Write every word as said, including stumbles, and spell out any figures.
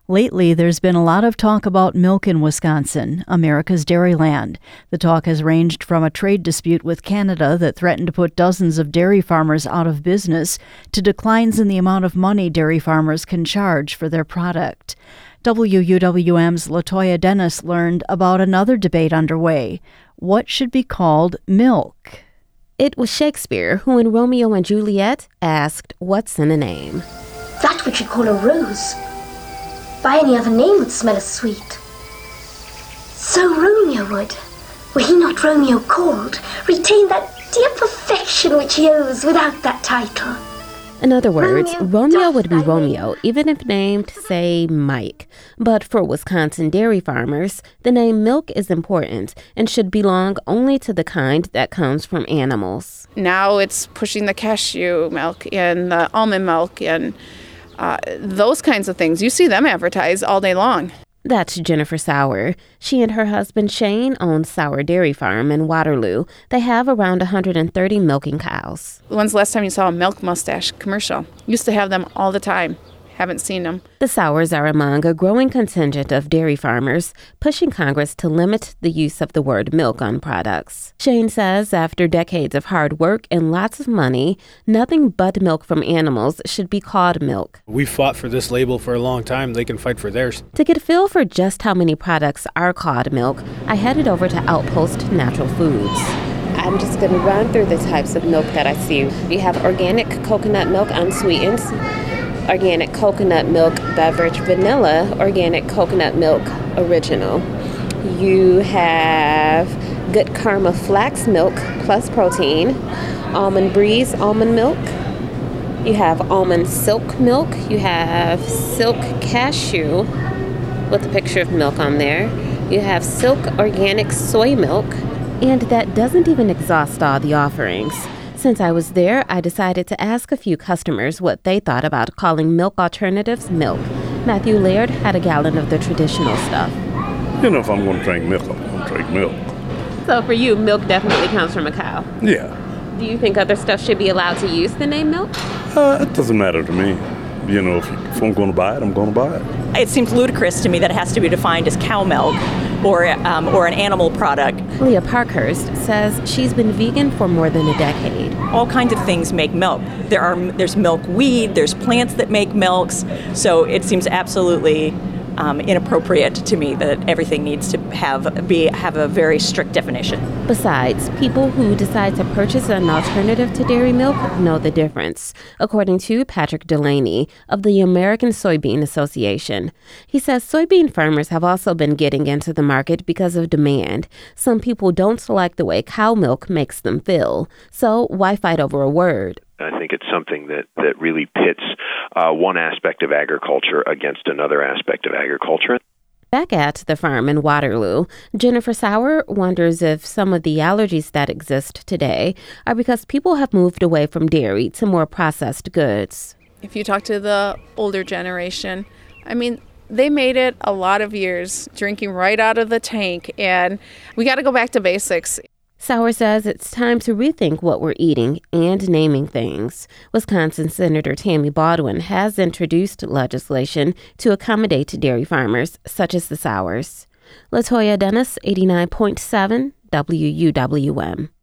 Lately, there's been a lot of talk about milk in Wisconsin, America's dairyland. The talk has ranged from a trade dispute with Canada that threatened to put dozens of dairy farmers out of business to declines in the amount of money dairy farmers can charge for their product. W U W M's Latoya Dennis learned about another debate underway. What should be called milk? It was Shakespeare who in Romeo and Juliet asked, "What's in a name?" That which you call a rose. By any other name would smell as sweet. So Romeo would, were he not Romeo called, retain that dear perfection which he owes without that title. In other words, Romeo Romeo would be doth thy Romeo, even if named, say, Mike. But for Wisconsin dairy farmers, the name milk is important and should belong only to the kind that comes from animals. Now it's pushing the cashew milk and the almond milk and uh, those kinds of things. You see them advertised all day long. That's Jennifer Sauer. She and her husband Shane own Sauer Dairy Farm in Waterloo. They have around one hundred thirty milking cows. When's the last time you saw a milk mustache commercial? Used to have them all the time. Haven't seen them. The Sauers are among a growing contingent of dairy farmers pushing Congress to limit the use of the word milk on products. Shane says after decades of hard work and lots of money, nothing but milk from animals should be called milk. We fought for this label for a long time. They can fight for theirs. To get a feel for just how many products are called milk, I headed over to Outpost Natural Foods. I'm just going to run through the types of milk that I see. You have organic coconut milk unsweetened, organic coconut milk beverage vanilla, organic coconut milk original. You have Good Karma flax milk plus protein, Almond Breeze almond milk. You have almond silk milk. You have silk cashew with a picture of milk on there. You have silk organic soy milk. And that doesn't even exhaust all the offerings. Since I was there, I decided to ask a few customers what they thought about calling milk alternatives milk. Matthew Laird had a gallon of the traditional stuff. You know, if I'm going to drink milk, I'm going to drink milk. So for you, milk definitely comes from a cow? Yeah. Do you think other stuff should be allowed to use the name milk? Uh, it doesn't matter to me. You know, if, if I'm going to buy it, I'm going to buy it. It seems ludicrous to me that it has to be defined as cow milk or um, or an animal product. Leah Parkhurst says she's been vegan for more than a decade. All kinds of things make milk. There are there's milkweed, there's plants that make milks, so it seems absolutely um, inappropriate to me that everything needs to have be have a very strict definition. Besides, people who decide to purchase an alternative to dairy milk know the difference, according to Patrick Delaney of the American Soybean Association. He says soybean farmers have also been getting into the market because of demand. Some people don't like the way cow milk makes them feel, so why fight over a word? I think it's something that, that really pits uh, one aspect of agriculture against another aspect of agriculture. Back at the farm in Waterloo, Jennifer Sauer wonders if some of the allergies that exist today are because people have moved away from dairy to more processed goods. If you talk to the older generation, I mean, they made it a lot of years drinking right out of the tank, and we got to go back to basics. Sauer says it's time to rethink what we're eating and naming things. Wisconsin Senator Tammy Baldwin has introduced legislation to accommodate dairy farmers, such as the Sauers. Latoya Dennis, eighty-nine point seven W U W M.